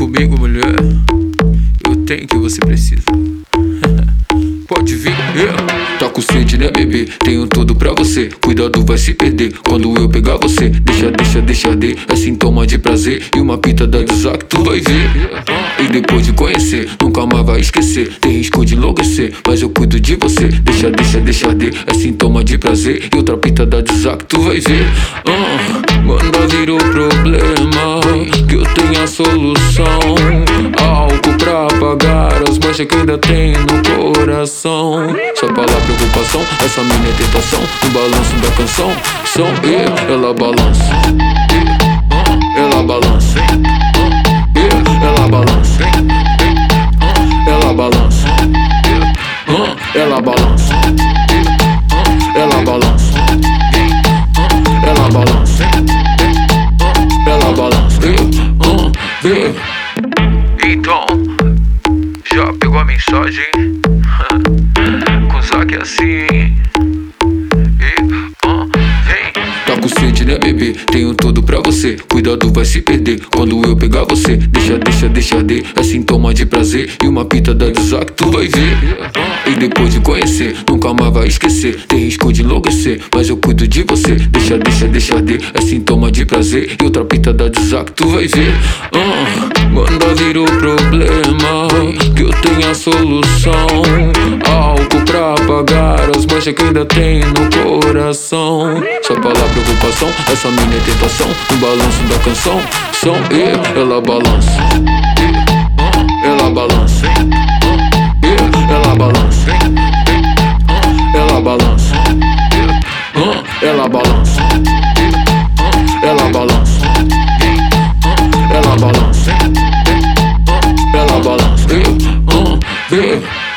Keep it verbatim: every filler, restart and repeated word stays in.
comigo, mulher. Eu tenho o que você precisa. Pode vir, yeah. Tá com sede, né, bebê? Tenho tudo pra você. Cuidado, vai se perder quando eu pegar você. Deixa, deixa, deixa de. É sintoma de prazer. E uma pita da Isaac, tu vai ver. E depois de conhecer, nunca mais vai esquecer. Tem risco de enlouquecer, mas eu cuido de você. Deixa, deixa, deixa de. É sintoma de prazer. E outra pita da Isaac, tu vai ver. uh, Manda vir o problema, que eu tenho a solução. Álcool pra apagar as manchas que ainda tem no coração. Só pra lá preocupação, essa minha tentação. No balanço da canção, som e ela balança. Ela balança. Ela balança. Ela balança. Ela balança. Ela balança. Ela balança. Ela balança. Então, já pegou a mensagem? Com Zack é assim. Tá com sede, né, bebê? Tenho tudo pra você. Cuidado, vai se perder quando eu pegar você. Deixa, deixa, deixa de. É sintoma de prazer. E uma pita da Isaac, tu vai ver. E depois de conhecer, nunca mais vai esquecer. Tem risco de enlouquecer, mas eu cuido de você. Deixa, deixa, deixa de. É sintoma de prazer. E outra pita da Isaac, tu vai ver. uh, Manda vir o problema, que eu tenho a solução. Álcool pra apagar as manchas que ainda tem no coração. Só pra lá preocupação, essa minha tentação. No balanço da canção, som e ela balança. Ela balança. Ela balança. Ela balança. Ela balança. Ela balança. Ela balança. Ela balança.